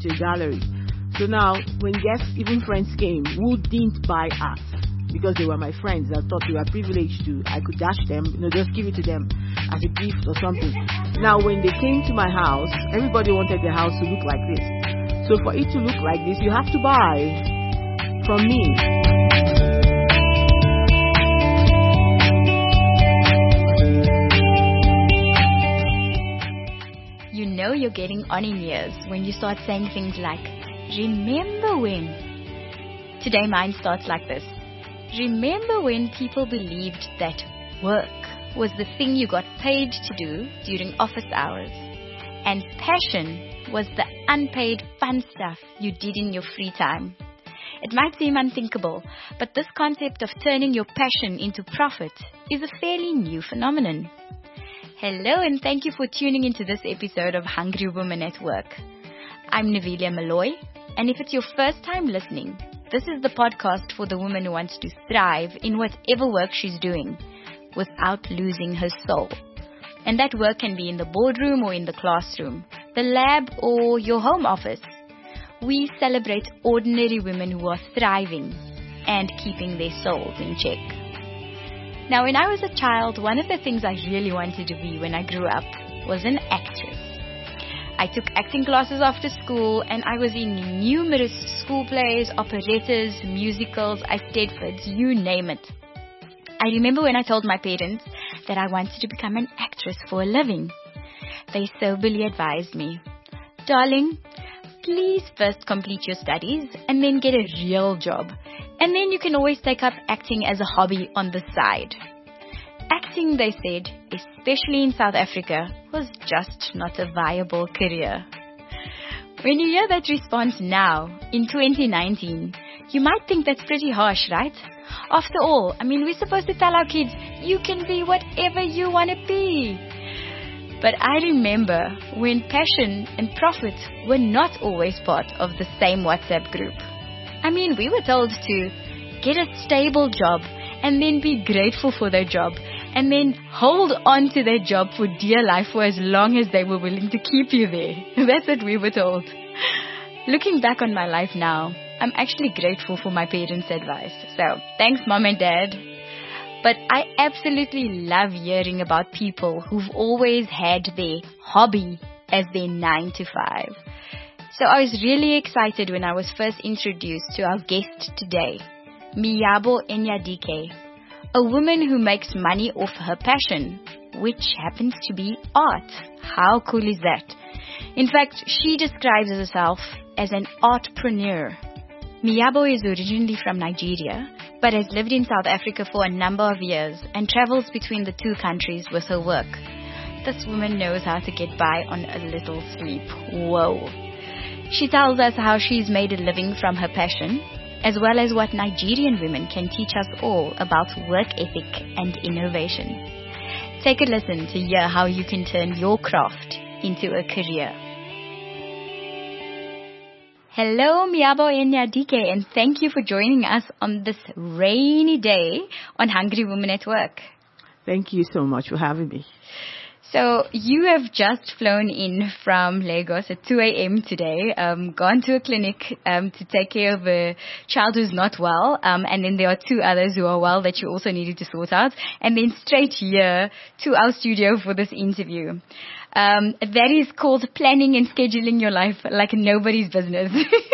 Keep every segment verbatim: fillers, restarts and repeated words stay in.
into a gallery. So now, when guests, even friends came, who didn't buy art because they were my friends, I thought they were privileged to, I could dash them, you know, just give it to them as a gift or something. Now, when they came to my house, everybody wanted their house to look like this. So for it to look like this, you have to buy from me. You know you're getting on in years when you start saying things like, remember when? Today mine starts like this. Remember when people believed that work was the thing you got paid to do during office hours, and passion was the unpaid fun stuff you did in your free time? It might seem unthinkable, but this concept of turning your passion into profit is a fairly new phenomenon. Hello and thank you for tuning into this episode of Hungry Women at Work. I'm Navilia Malloy, and if it's your first time listening, this is the podcast for the woman who wants to thrive in whatever work she's doing without losing her soul. And that work can be in the boardroom or in the classroom, the lab or your home office. We celebrate ordinary women who are thriving and keeping their souls in check. Now, when I was a child, one of the things I really wanted to be when I grew up was an actress. I took acting classes after school, and I was in numerous school plays, operettas, musicals, Eisteddfods, you name it. I remember when I told my parents that I wanted to become an actress for a living. They soberly advised me, darling, please first complete your studies and then get a real job. And then you can always take up acting as a hobby on the side. Acting, they said, especially in South Africa, was just not a viable career. When you hear that response now, in twenty nineteen, you might think that's pretty harsh, right? After all, I mean, we're supposed to tell our kids, you can be whatever you want to be. But I remember when passion and profit were not always part of the same WhatsApp group. I mean, we were told to get a stable job and then be grateful for their job and then hold on to their job for dear life for as long as they were willing to keep you there. That's what we were told. Looking back on my life now, I'm actually grateful for my parents' advice. So, thanks Mom and Dad. But I absolutely love hearing about people who've always had their hobby as their nine to five. So I was really excited when I was first introduced to our guest today, Miyabo Enyadike, a woman who makes money off her passion, which happens to be art. How cool is that? In fact, she describes herself as an artpreneur. Miyabo is originally from Nigeria, but has lived in South Africa for a number of years and travels between the two countries with her work. This woman knows how to get by on a little sleep. Whoa. She tells us how she's made a living from her passion, as well as what Nigerian women can teach us all about work ethic and innovation. Take a listen to hear how you can turn your craft into a career. Hello, Miyabo Enyadike, and thank you for joining us on this rainy day on Hungry Women at Work. Thank you so much for having me. So you have just flown in from Lagos at two a.m. today, um, gone to a clinic um, to take care of a child who's not well, um, and then there are two others who are well that you also needed to sort out, and then straight here to our studio for this interview. Um, that is called planning and scheduling your life like nobody's business.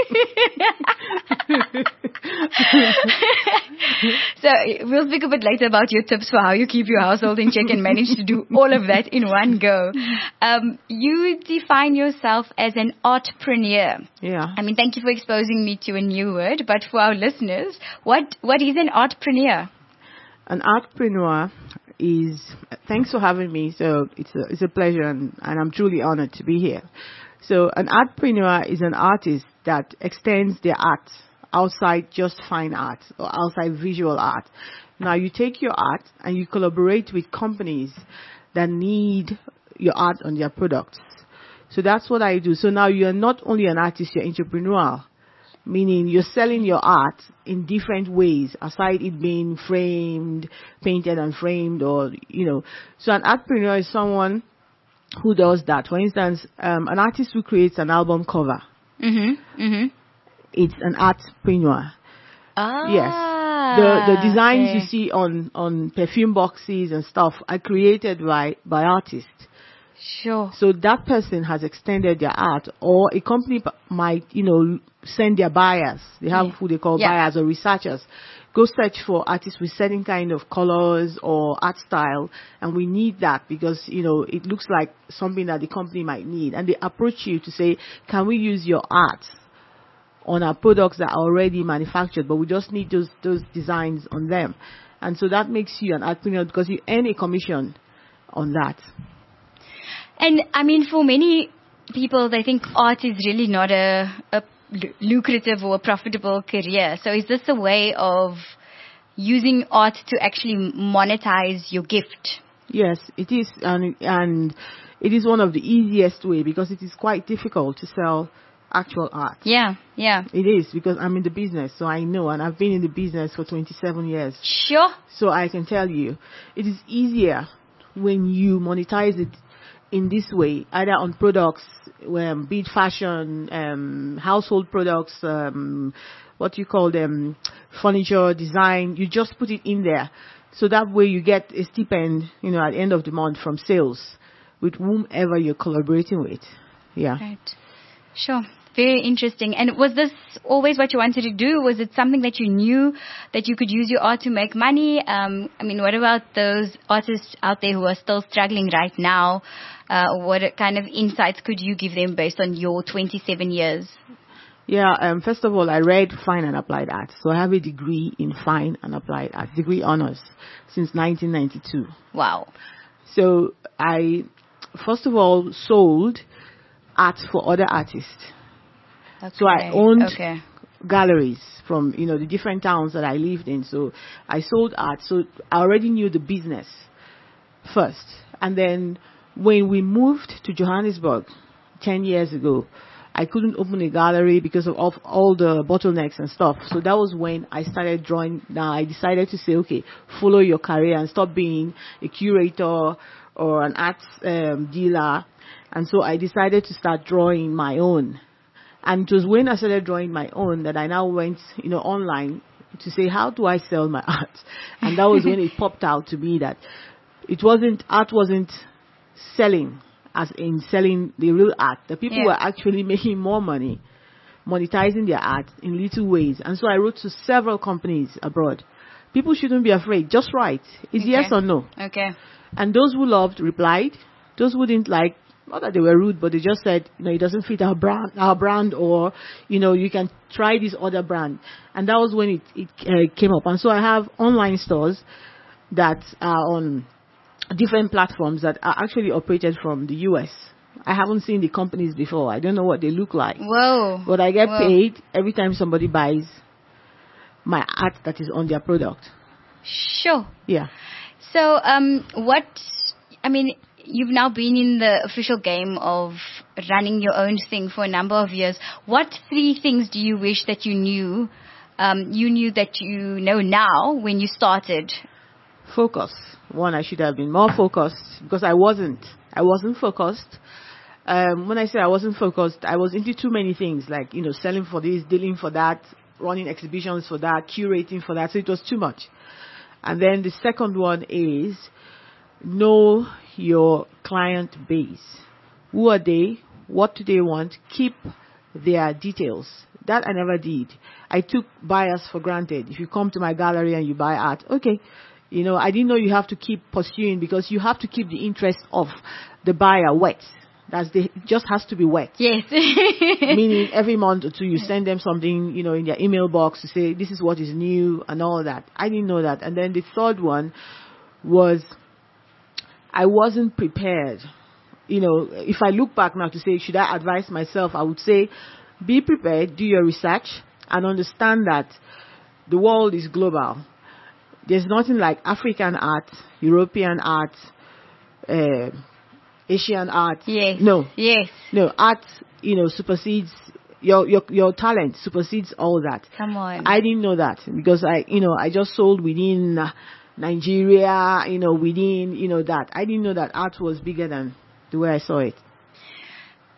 So we'll speak a bit later about your tips for how you keep your household in check and manage to do all of that in one go. Um, you define yourself as an artpreneur. Yeah. I mean, thank you for exposing me to a new word, but for our listeners, what what is an artpreneur? An artpreneur is, thanks for having me. So it's a, it's a pleasure, and, and I'm truly honored to be here. So an artpreneur is an artist that extends their art outside just fine art or outside visual art. Now you take your art and you collaborate with companies that need your art on their products. So that's what I do. So now you're not only an artist, you're entrepreneurial, meaning you're selling your art in different ways, aside it being framed, painted and framed, or, you know. So an artpreneur is someone who does that. For instance, um, an artist who creates an album cover, Mm-hmm. Mm-hmm. It's an artpreneur. Ah. Yes. The the designs okay. you see on, on perfume boxes and stuff are created by, by artists. Sure. So that person has extended their art, or a company p- might, you know, send their buyers. They have Yeah. who they call Yeah. buyers or researchers. Go search for artists with certain kind of colors or art style, and we need that because, you know, it looks like something that the company might need. And they approach you to say, can we use your art on our products that are already manufactured, but we just need those, those designs on them. And so that makes you an artpreneur because you earn a commission on that. And I mean, for many people, they think art is really not a, a lucrative or a profitable career. So is this a way of using art to actually monetize your gift? Yes, it is. And, and it is one of the easiest way because it is quite difficult to sell actual art. Yeah, yeah. It is because I'm in the business, so I know, and I've been in the business for twenty-seven years. Sure. So I can tell you, it is easier when you monetize it in this way, either on products, um, be it fashion, um, household products, um, what you call them, furniture, design. You just put it in there, so that way you get a stipend, you know, at the end of the month from sales with whomever you're collaborating with. Yeah. Right. Sure. Very interesting. And was this always what you wanted to do? Was it something that you knew that you could use your art to make money? Um, I mean, what about those artists out there who are still struggling right now? Uh, what kind of insights could you give them based on your twenty-seven years? Yeah, um, first of all, I read Fine and Applied Art. So I have a degree in Fine and Applied Art, degree honors, since nineteen ninety-two. Wow. So I, first of all, sold art for other artists. Okay. So I owned okay. galleries from, you know, the different towns that I lived in. So I sold art. So I already knew the business first. And then when we moved to Johannesburg ten years ago, I couldn't open a gallery because of, of all the bottlenecks and stuff. So that was when I started drawing. Now I decided to say, okay, follow your career and stop being a curator or an art um, dealer. And so I decided to start drawing my own. And it was when I started drawing my own that I now went, you know, online to say, how do I sell my art? And that was when it popped out to me that it wasn't, art wasn't selling as in selling the real art. The people Yeah. were actually making more money, monetizing their art in little ways. And so I wrote to several companies abroad. People shouldn't be afraid. Just write. It's Okay. yes or no. Okay. And those who loved replied. Those who didn't like, not that they were rude, but they just said, you know, it doesn't fit our brand, our brand, or, you know, you can try this other brand. And that was when it, it uh, came up. And so I have online stores that are on different platforms that are actually operated from the U S. I haven't seen the companies before. I don't know what they look like. Whoa. But I get Whoa. paid every time somebody buys my art that is on their product. Sure. Yeah. So, um, what, I mean, you've now been in the official game of running your own thing for a number of years. What three things do you wish that you knew, um, you knew that you know now when you started? Focus. One, I should have been more focused because I wasn't. I wasn't focused. Um, when I say I wasn't focused, I was into too many things, like, you know, selling for this, dealing for that, running exhibitions for that, curating for that. So it was too much. And then the second one is know your client base. Who are they? What do they want? Keep their details. That I never did. I took buyers for granted. If you come to my gallery and you buy art, okay. You know, I didn't know you have to keep pursuing because you have to keep the interest of the buyer wet. That's the, it just has to be wet. Yes. Meaning every month or two you send them something, you know, in their email box to say this is what is new and all that. I didn't know that. And then the third one was I wasn't prepared. You know, if I look back now to say, should I advise myself? I would say, be prepared, do your research, and understand that the world is global. There's nothing like African art, European art, uh, Asian art. Yes. No. Yes. No, art, you know, supersedes, your, your, your talent supersedes all that. Come on. I didn't know that because I, you know, I just sold within uh, Nigeria, you know, within, you know, that. I didn't know that art was bigger than the way I saw it.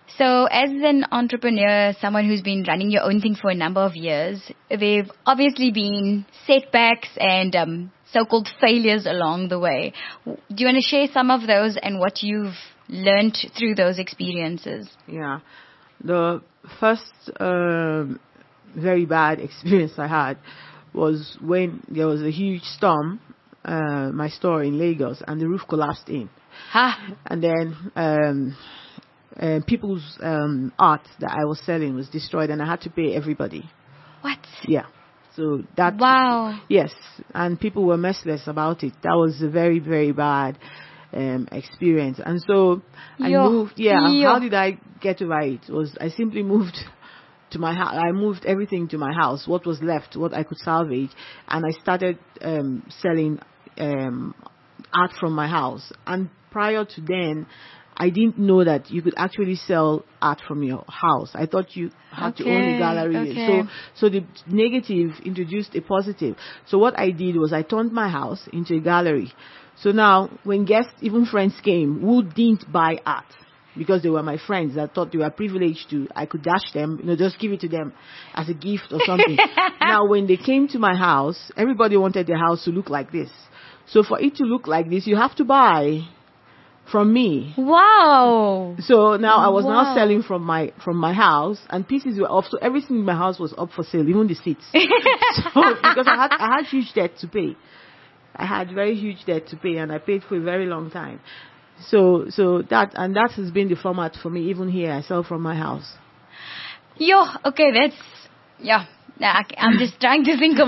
So as an entrepreneur, someone who's been running your own thing for a number of years, there've obviously been setbacks and um, so-called failures along the way. Do you want to share some of those and what you've learned through those experiences? Yeah. The first um, very bad experience I had was when there was a huge storm, uh, my store in Lagos, and the roof collapsed in. Ha! And then um, uh, people's um, art that I was selling was destroyed, and I had to pay everybody. What? Yeah. So that. Wow. Yes, and people were merciless about it. That was a very, very bad um, experience. And so I Yo. moved. Yeah. Yo. How did I get over it? Was I simply moved to my house. I moved everything to my house. What was left, what I could salvage, and I started um, selling um, art from my house. And prior to then, I didn't know that you could actually sell art from your house. I thought you had Okay, to own a gallery. okay. So, so the negative introduced a positive. So what I did was I turned my house into a gallery. So now, when guests, even friends came who didn't buy art because they were my friends, that thought they were privileged to, I could dash them, you know, just give it to them as a gift or something. Now, when they came to my house, everybody wanted their house to look like this. So for it to look like this, you have to buy from me. Wow. So now I was Wow. now selling from my from my house, and pieces were off. So everything in my house was up for sale, even the seats. So because I had I had huge debt to pay, I had very huge debt to pay, and I paid for a very long time. So so that and that has been the format for me. Even here, I sell from my house. Yo, okay, that's, yeah. Nah, I- I'm just trying to think of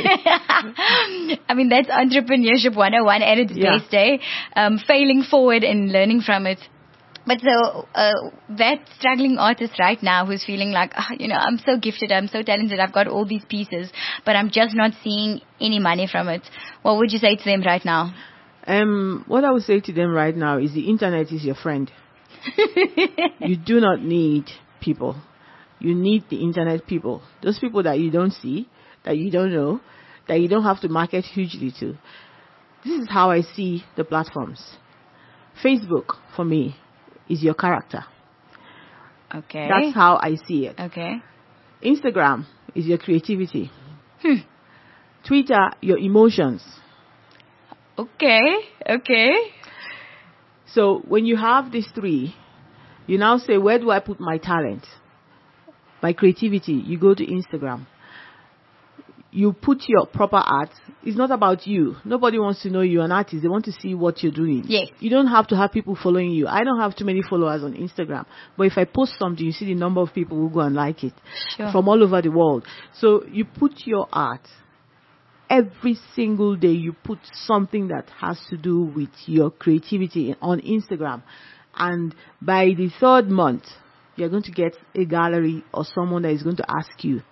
I mean, that's entrepreneurship one oh one at its Yeah. best, eh? Um, failing forward and learning from it. But so, uh, that struggling artist right now who's feeling like, "Ah, you know, I'm so gifted, I'm so talented, I've got all these pieces, but I'm just not seeing any money from it." What would you say to them right now? Um, what I would say to them right now is the internet is your friend. You do not need people. You need the internet people. Those people that you don't see, that you don't know, that you don't have to market hugely to. This is how I see the platforms. Facebook, for me, is your character. Okay. That's how I see it. Okay. Instagram is your creativity. Hmm. Twitter, your emotions. Okay. Okay. So when you have these three, you now say, where do I put my talent? My creativity. You go to Instagram. You put your proper art. It's not about you. Nobody wants to know you're an artist. They want to see what you're doing. Yes. You don't have to have people following you. I don't have too many followers on Instagram. But if I post something, you see the number of people who go and like it Sure. from all over the world. So you put your art. Every single day you put something that has to do with your creativity on Instagram. And by the third month, you're going to get a gallery or someone that is going to ask you.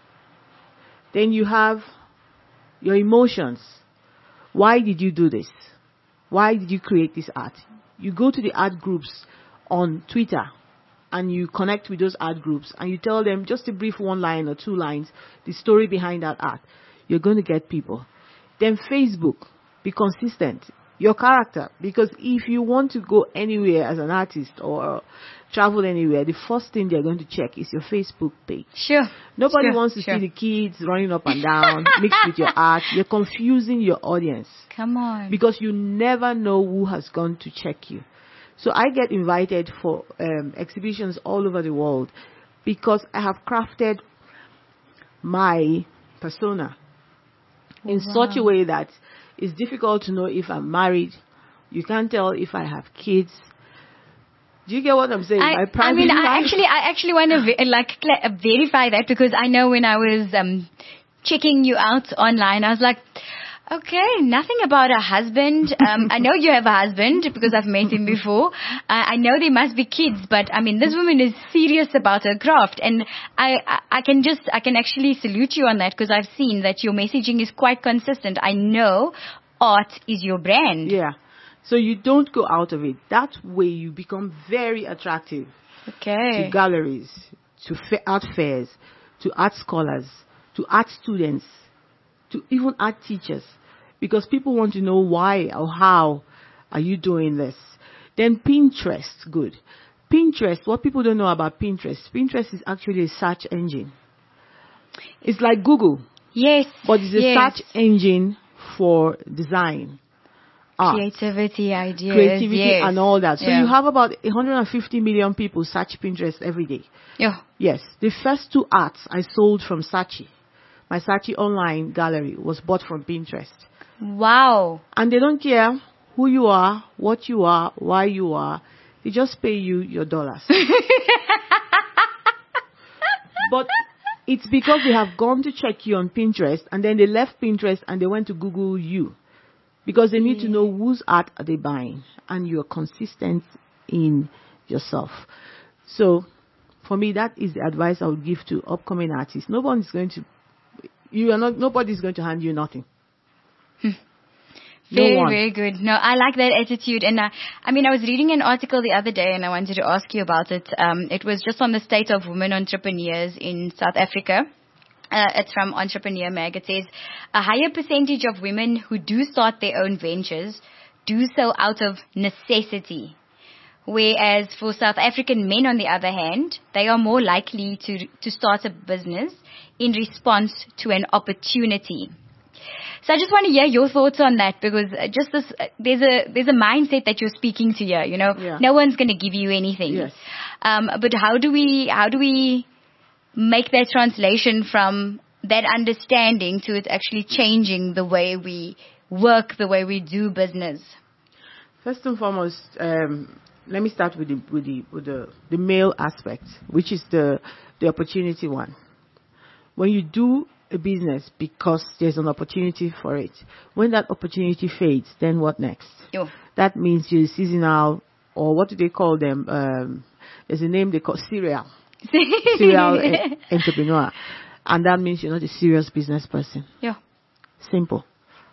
Then you have your emotions. Why did you do this? Why did you create this art? You go to the art groups on Twitter and you connect with those art groups and you tell them just a brief one line or two lines, the story behind that art. You're going to get people. Then Facebook, be consistent. Your character, because if you want to go anywhere as an artist or travel anywhere, the first thing they're going to check is your Facebook page. Sure. Nobody Sure, wants to sure. see the kids running up and down mixed with your art. You're confusing your audience Come on. because you never know who has gone to check you. So I get invited for um, exhibitions all over the world because I have crafted my persona in Wow. such a way that it's difficult to know if I'm married. You can't tell if I have kids. Do you get what I'm saying? I, My I private mean, I life- actually, I actually want to ve- like cla- uh, verify that because I know when I was um, checking you out online, I was like, okay, nothing about a husband. Um, I know you have a husband because I've met him before. I, I know there must be kids, but I mean, this woman is serious about her craft, and I, I, I can just, I can actually salute you on that because I've seen that your messaging is quite consistent. I know art is your brand. Yeah. So you don't go out of it. That way you become very attractive Okay. to galleries, to fa- art fairs, to art scholars, to art students, to even art teachers. Because people want to know why or how are you doing this. Then Pinterest, good. Pinterest, what people don't know about Pinterest, Pinterest is actually a search engine. It's like Google. Yes. But it's a yes. search engine for design, art, creativity, ideas, creativity, yes. and all that. So yeah. you have about one hundred fifty million people search Pinterest every day. Yeah. Yes. The first two arts I sold from Saatchi, my Saatchi online gallery, was bought from Pinterest. Wow. And they don't care who you are, what you are, why you are. They just pay you your dollars. But it's because they have gone to check you on Pinterest, and then they left Pinterest and they went to Google you. Because they need yeah. to know whose art are they buying, and you're consistent in yourself. So, for me, that is the advice I would give to upcoming artists. No one is going to, you are not, nobody's going to hand you nothing. Very, no very good. No, I like that attitude. And uh, I mean, I was reading an article the other day and I wanted to ask you about it. Um, it was just on the state of women entrepreneurs in South Africa. Uh, it's from Entrepreneur Mag. It says, a higher percentage of women who do start their own ventures do so out of necessity. Whereas for South African men, on the other hand, they are more likely to, to start a business in response to an opportunity. So I just want to hear your thoughts on that, because just this, uh, there's a there's a mindset that you're speaking to here. You know, yeah. no one's going to give you anything. Yes. Um, but how do we how do we make that translation from that understanding to it actually changing the way we work, the way we do business? First and foremost, um, let me start with the with the with the, the male aspect, which is the the opportunity one. When you do a business because there's an opportunity for it, when that opportunity fades, then what next? Yo. That means you're seasonal, or what do they call them? Um, there's a name they call serial, serial e- entrepreneur, and that means you're not a serious business person. Yeah. Simple.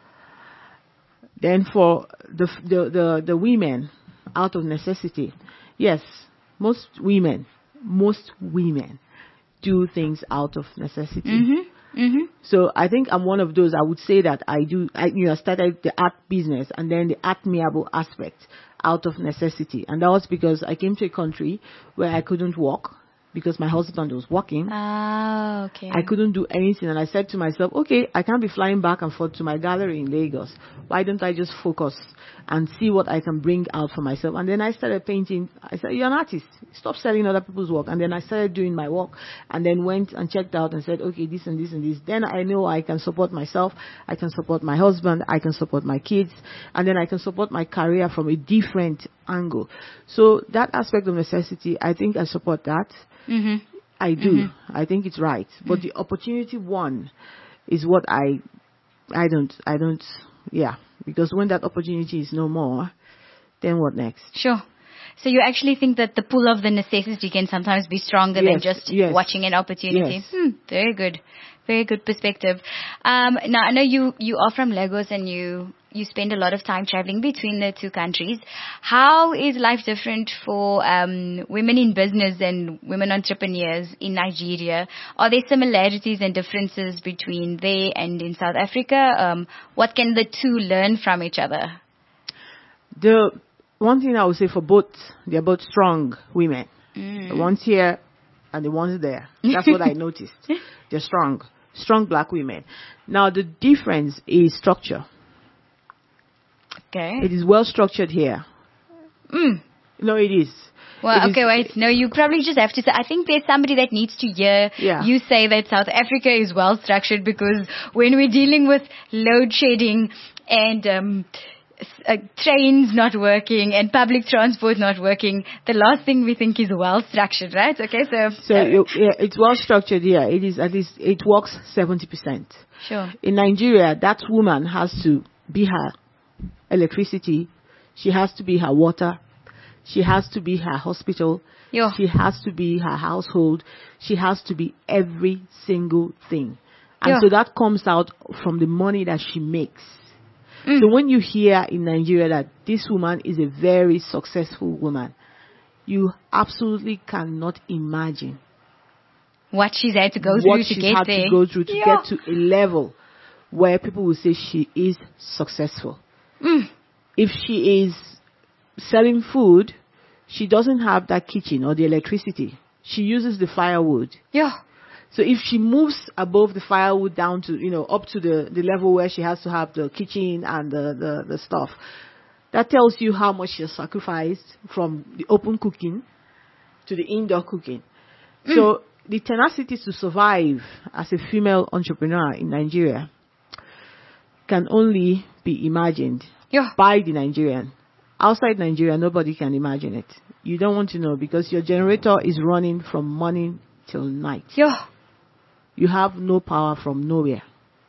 Then for the the the, the women, out of necessity, yes, most women, most women do things out of necessity. Mm-hmm. Mm-hmm. So I think I'm one of those. I would say that I do. I you know started the art business and then the art amiable aspect out of necessity, and that was because I came to a country where I couldn't walk because my husband was working. Ah, okay. I couldn't do anything, and I said to myself, okay, I can't be flying back and forth to my gallery in Lagos. Why don't I just focus and see what I can bring out for myself? And then I started painting. I said, you're an artist. Stop selling other people's work. And then I started doing my work, and then went and checked out and said, okay, this and this and this. Then I know I can support myself. I can support my husband. I can support my kids. And then I can support my career from a different angle. So that aspect of necessity, I think I support that. Mm-hmm. I do. Mm-hmm. I think it's right. But mm-hmm. the opportunity one is what I, I don't, I don't, yeah. Because when that opportunity is no more, then what next? Sure. So you actually think that the pull of the necessity can sometimes be stronger yes, than just yes. watching an opportunity? Yes. Hmm, very good. Very good perspective. Um, now, I know you, you are from Lagos and you, you spend a lot of time traveling between the two countries. How is life different for um, women in business and women entrepreneurs in Nigeria? Are there similarities and differences between there and in South Africa? Um, what can the two learn from each other? The one thing I would say for both, they're both strong women. Mm. The ones here and the ones there. That's what I noticed. They're strong. Strong black women. Now, the difference is structure. Okay. It is well structured here. Mm. No, it is. Well, it okay, is, wait. No, you probably just have to say, I think there's somebody that needs to hear yeah. you say that South Africa is well structured, because when we're dealing with load shedding and um, uh, trains not working and public transport not working, the last thing we think is well structured, right? Okay, so. So uh, you, yeah, it's well structured here. It is at least, it works seventy percent. Sure. In Nigeria, that woman has to be her electricity, she has to be her water, she has to be her hospital, Yo. she has to be her household, she has to be every single thing. And Yo. so that comes out from the money that she makes. Mm. So when you hear in Nigeria that this woman is a very successful woman, you absolutely cannot imagine what she's had to go what through she's to get had there. to go through to Yeah. get to a level where people will say she is successful. Mm. If she is selling food, she doesn't have that kitchen or the electricity. She uses the firewood. Yeah. So if she moves above the firewood down to, you know, up to the, the level where she has to have the kitchen and the, the, the stuff, that tells you how much she has sacrificed from the open cooking to the indoor cooking. Mm. So the tenacity to survive as a female entrepreneur in Nigeria can only be imagined yeah. by the Nigerian. Outside Nigeria, nobody can imagine it. You don't want to know because your generator is running from morning till night. Yeah. You have no power from nowhere.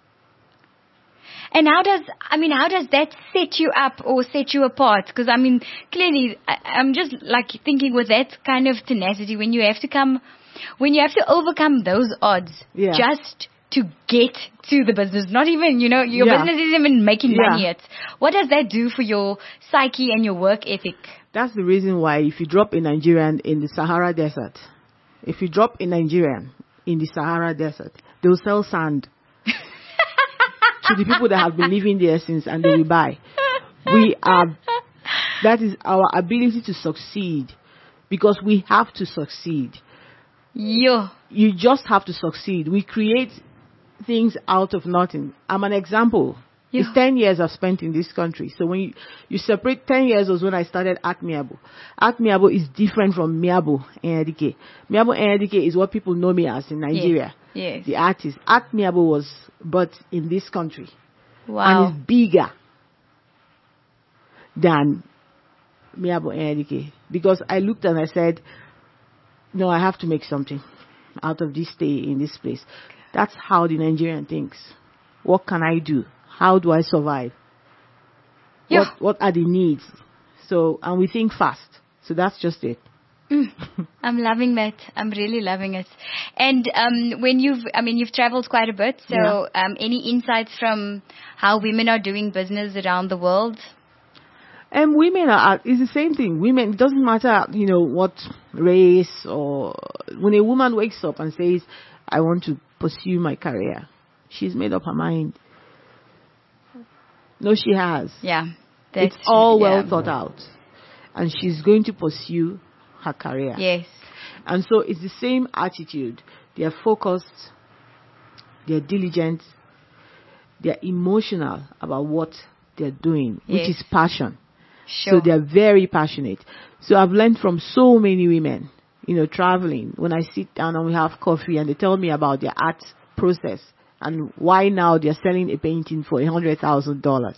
And how does, I mean, how does that set you up or set you apart? Because, I mean, clearly, I, I'm just like thinking with that kind of tenacity, when you have to come, when you have to overcome those odds yeah. just to get to the business, not even, you know, your yeah. business isn't even making yeah. money yet. What does that do for your psyche and your work ethic? That's the reason why if you drop a Nigerian in the Sahara Desert, if you drop a Nigerian in the Sahara Desert, they'll sell sand to the people that have been living there since, and they will buy. We are, that is our ability to succeed, because we have to succeed. Yeah. You just have to succeed. We create things out of nothing. I'm an example. Yeah. It's ten years I've spent in this country. So when you, you separate, ten years was when I started Akmiabo. Akmiabo is different from Miabo Enyedike. Miabo Enyedike is what people know me as in Nigeria. Yes. yes. The artist. Akmiabo was but in this country. Wow. And it's bigger than Miabo Enyedike. Because I looked and I said, no, I have to make something out of this stay in this place. That's how the Nigerian thinks. What can I do? How do I survive? Yeah. What, what are the needs? So, and we think fast. So that's just it. Mm. I'm loving that. I'm really loving it. And um, when you've, I mean, you've traveled quite a bit. So, yeah. um, any insights from how women are doing business around the world? And women are, it's the same thing. Women, it doesn't matter, you know, what race or, when a woman wakes up and says, I want to pursue my career, she's made up her mind. No, she has. Yeah. It's all yeah. well thought out. And she's going to pursue her career. Yes. And so it's the same attitude. They're focused, they're diligent, they're emotional about what they're doing, yes. which is passion. Sure. So they're very passionate. So I've learned from so many women, you know, traveling, when I sit down and we have coffee and they tell me about their art process and why now they're selling a painting for a hundred thousand dollars.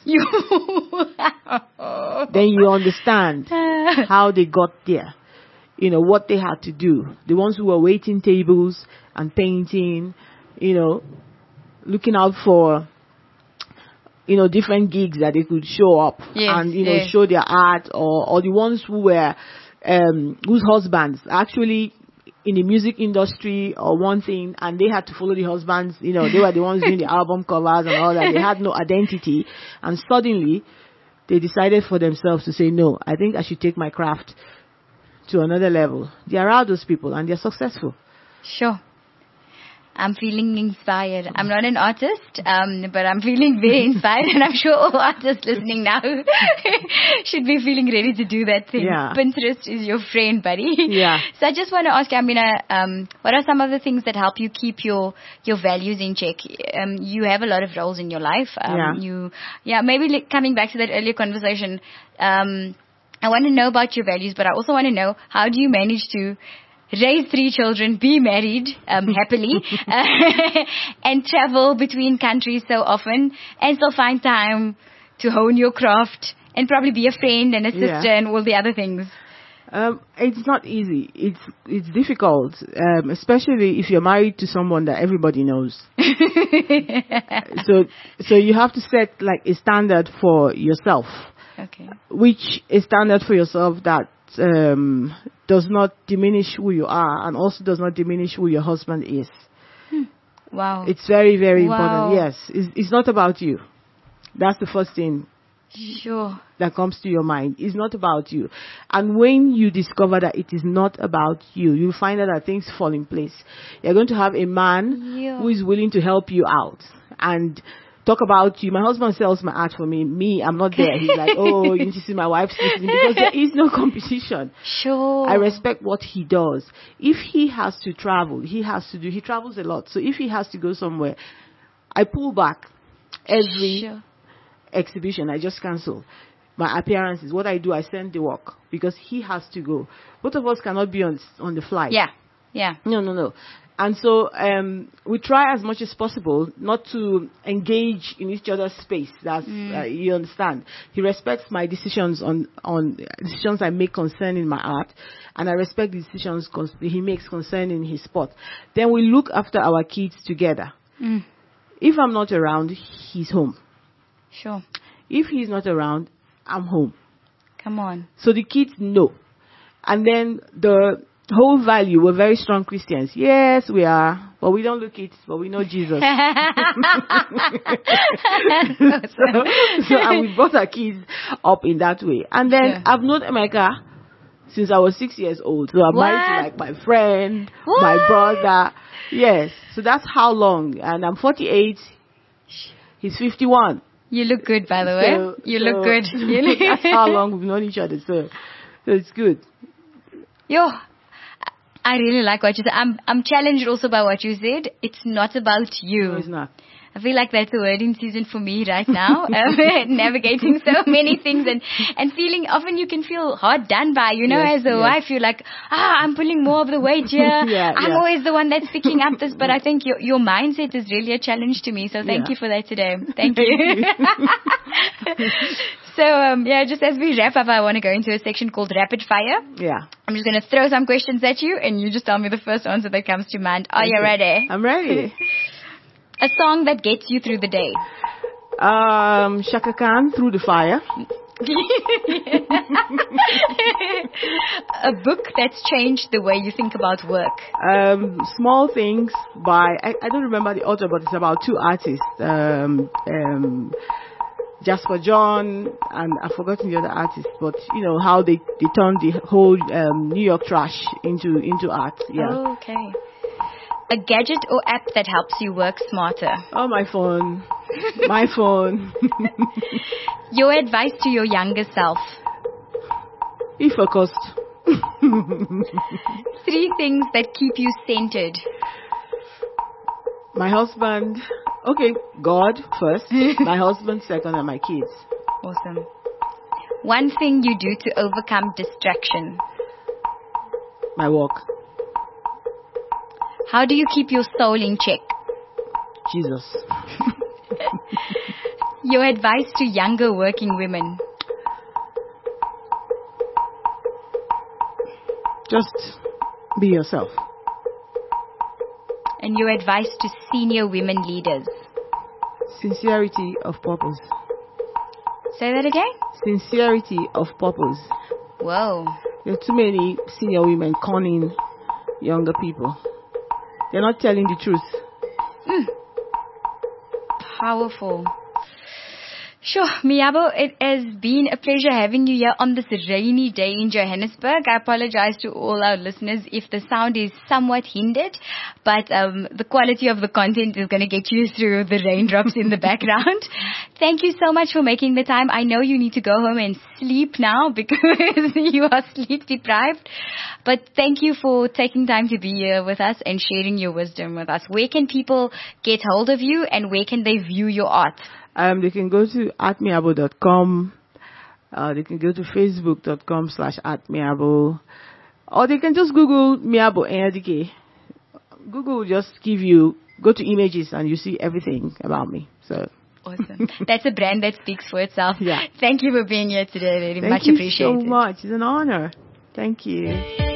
Then you understand how they got there. You know, what they had to do. The ones who were waiting tables and painting, you know, looking out for, you know, different gigs that they could show up yes, and, you know, yes. show their art, or, or the ones who were, um, whose husbands actually in the music industry or one thing, and they had to follow the husbands, you know, they were the ones doing the album covers and all that. They had no identity, and suddenly they decided for themselves to say, no, I think I should take my craft to another level. There are those people and they're successful. Sure. I'm feeling inspired. I'm not an artist, um, but I'm feeling very inspired, and I'm sure all artists listening now should be feeling ready to do that thing. Yeah. Pinterest is your friend, buddy. Yeah. So I just want to ask you, I mean, uh, um, what are some of the things that help you keep your, your values in check? Um, you have a lot of roles in your life. Um, yeah. You, yeah, maybe like coming back to that earlier conversation, um, I want to know about your values, but I also want to know, how do you manage to raise three children, be married um, happily, uh, and travel between countries so often, and still find time to hone your craft and probably be a friend and a sister yeah. and all the other things? Um, it's not easy. It's it's difficult, um, especially if you're married to someone that everybody knows. so so you have to set like a standard for yourself. Okay. Which a standard for yourself that um, does not diminish who you are, and also does not diminish who your husband is. Hmm. Wow. It's very, very wow. important. Yes. It's, it's not about you. That's the first thing. Sure. That comes to your mind. It's not about you. And when you discover that it is not about you, you find out that things fall in place. You're going to have a man yeah. who is willing to help you out. And talk about you. My husband sells my art for me. Me, I'm not there. He's like, oh, you need to see my wife's listening, because there is no competition. Sure. I respect what he does. If he has to travel, he has to do, he travels a lot. So if he has to go somewhere, I pull back every Sure. exhibition. I just cancel my appearances. What I do, I send the work, because he has to go. Both of us cannot be on on the flight. Yeah. Yeah. No, no, no. And so um, we try as much as possible not to engage in each other's space. That's Mm. uh, you understand. He respects my decisions on on decisions I make concerning my art, and I respect the decisions cons- he makes concerning his sport. Then we look after our kids together. Mm. If I'm not around, he's home. Sure. If he's not around, I'm home. Come on. So the kids know. And then the whole value, we're very strong Christians. Yes, we are. But we don't look it, but we know Jesus. so, so, and we brought our kids up in that way. And then Yeah. I've known Emeka since I was six years old. So I'm married to What? like my friend, What? my brother. Yes. So that's how long. And I'm forty-eight. He's fifty-one. You look good, by the way. So- you so look good. You look- that's how long we've known each other. So, so it's good. Yo, I really like what you said. I'm I'm challenged also by what you said. It's not about you. No, it's not. I feel like that's a wording season for me right now. um, navigating so many things and, and feeling, often you can feel hard done by, you know, Yes, as a yes. wife, you're like, ah, I'm pulling more of the weight here. Yeah, I'm yeah. always the one that's picking up this, but I think your, your mindset is really a challenge to me. So thank Yeah. you for that today. Thank you. So, um, yeah, just as we wrap up, I want to go into a section called Rapid Fire. Yeah. I'm just going to throw some questions at you and you just tell me the first answer that comes to mind. Are you Okay. ready? I'm ready. A song that gets you through the day. Um, Shaka Khan, Through the Fire. A book that's changed the way you think about work. Um, Small Things by, I, I don't remember the author, but it's about two artists. Um, um, Jasper John, and I've forgotten the other artist, but you know how they, they turned the whole um, New York trash into into art. Yeah. Okay. A gadget or app that helps you work smarter. Oh, my phone. My phone. Your advice to your younger self. Be focused. Three things that keep you centered. My husband. Okay, God first. My husband second, and my kids. Awesome. One thing you do to overcome distraction. My work. How do you keep your soul in check? Jesus. Your advice to younger working women. Just be yourself. And your advice to senior women leaders. Sincerity of purpose. Say that again? Sincerity of purpose. Whoa. There are too many senior women conning younger people. They're not telling the truth. Mm. Powerful. Sure, Miabo, it has been a pleasure having you here on this rainy day in Johannesburg. I apologize to all our listeners if the sound is somewhat hindered, but um, the quality of the content is going to get you through the raindrops in the background. Thank you so much for making the time. I know you need to go home and sleep now because you are sleep deprived, but thank you for taking time to be here with us and sharing your wisdom with us. Where can people get hold of you and where can they view your art? Um, they can go to at miabo dot com. Uh, they can go to facebook dot com slash at miabo. Or they can just Google Miabo N L D K. Google will just give you, go to images and you see everything about me. So Awesome. That's a brand that speaks for itself. Yeah. Thank you for being here today. Very thank much you appreciated. so much. It's an honor. Thank you.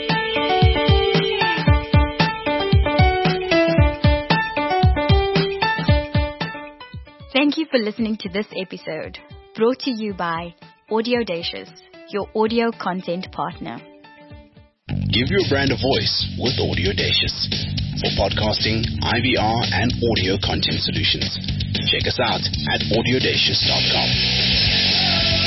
Thank you for listening to this episode, brought to you by Audacious, your audio content partner. Give your brand a voice with Audacious. For podcasting, I V R, and audio content solutions. Check us out at audacious dot com.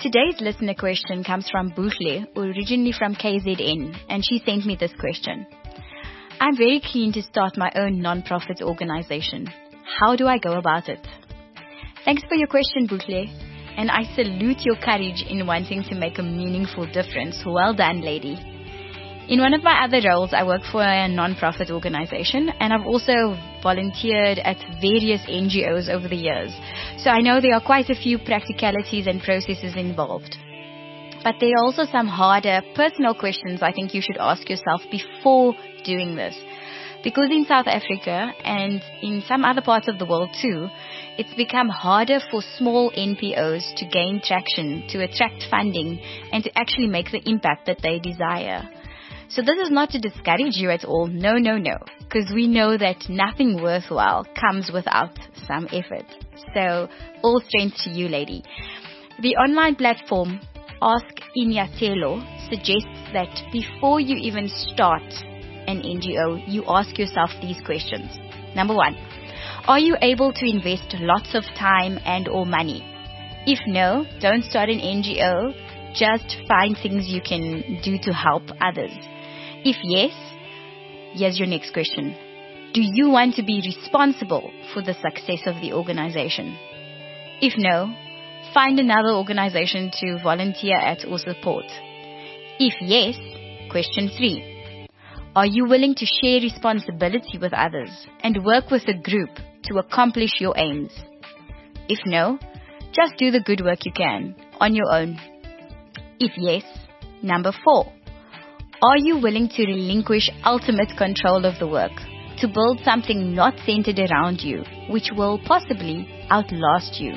Today's listener question comes from Buhle, originally from K Z N, and she sent me this question. I'm very keen to start my own non-profit organization. How do I go about it? Thanks for your question, Buhle, and I salute your courage in wanting to make a meaningful difference. Well done, lady. In one of my other roles, I work for a non-profit organization, and I've also volunteered at various N G Os over the years. So I know there are quite a few practicalities and processes involved. But there are also some harder personal questions I think you should ask yourself before doing this. Because in South Africa and in some other parts of the world too, it's become harder for small N P Os to gain traction, to attract funding, and to actually make the impact that they desire. So this is not to discourage you at all. No, no, no. Because we know that nothing worthwhile comes without some effort. So all strength to you, lady. The online platform Ask Inyatelo suggests that before you even start an N G O, you ask yourself these questions. Number one, are you able to invest lots of time and or money? If no, don't start an N G O. Just find things you can do to help others. If yes, here's your next question. Do you want to be responsible for the success of the organization? If no, find another organization to volunteer at or support. If yes, question three. Are you willing to share responsibility with others and work with a group to accomplish your aims? If no, just do the good work you can on your own. If yes, number four. Are you willing to relinquish ultimate control of the work, to build something not centered around you, which will possibly outlast you?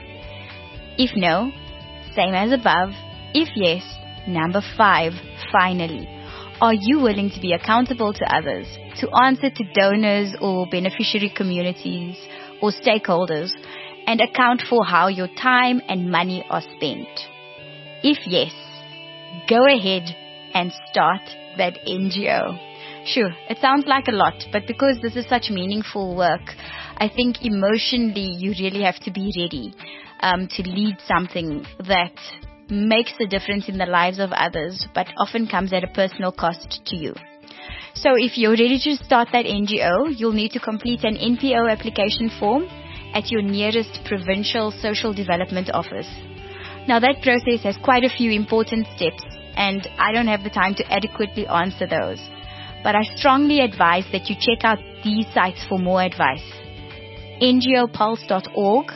If no, same as above. If yes, number five, finally. Are you willing to be accountable to others, to answer to donors or beneficiary communities or stakeholders, and account for how your time and money are spent? If yes, go ahead and start that N G O. Sure, it sounds like a lot, but because this is such meaningful work, I think emotionally you really have to be ready um, to lead something that makes a difference in the lives of others, but often comes at a personal cost to you. So if you're ready to start that N G O, you'll need to complete an N P O application form at your nearest provincial social development office. Now that process has quite a few important steps, and I don't have the time to adequately answer those. But I strongly advise that you check out these sites for more advice. N G O pulse dot org,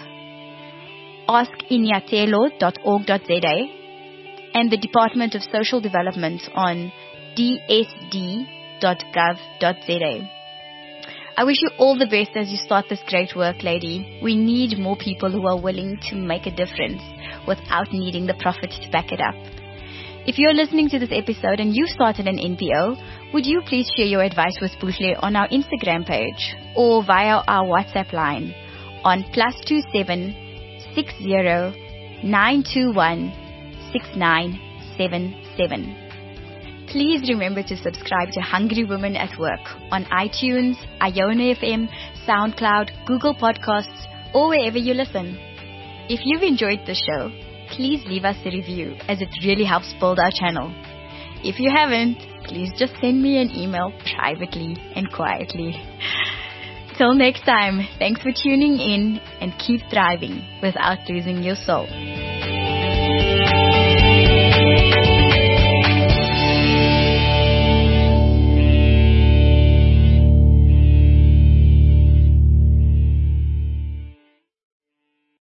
ask inyatelo dot org dot za, and the Department of Social Development on d s d dot gov dot za. I wish you all the best as you start this great work, lady. We need more people who are willing to make a difference without needing the profit to back it up. If you're listening to this episode and you've started an N P O, would you please share your advice with Buhle on our Instagram page or via our WhatsApp line on plus two seven six zero nine two one six nine seven seven. Please remember to subscribe to Hungry Women at Work on iTunes, Iona F M, SoundCloud, Google Podcasts, or wherever you listen. If you've enjoyed the show, please leave us a review as it really helps build our channel. If you haven't, please just send me an email privately and quietly. Till next time, thanks for tuning in and keep thriving without losing your soul.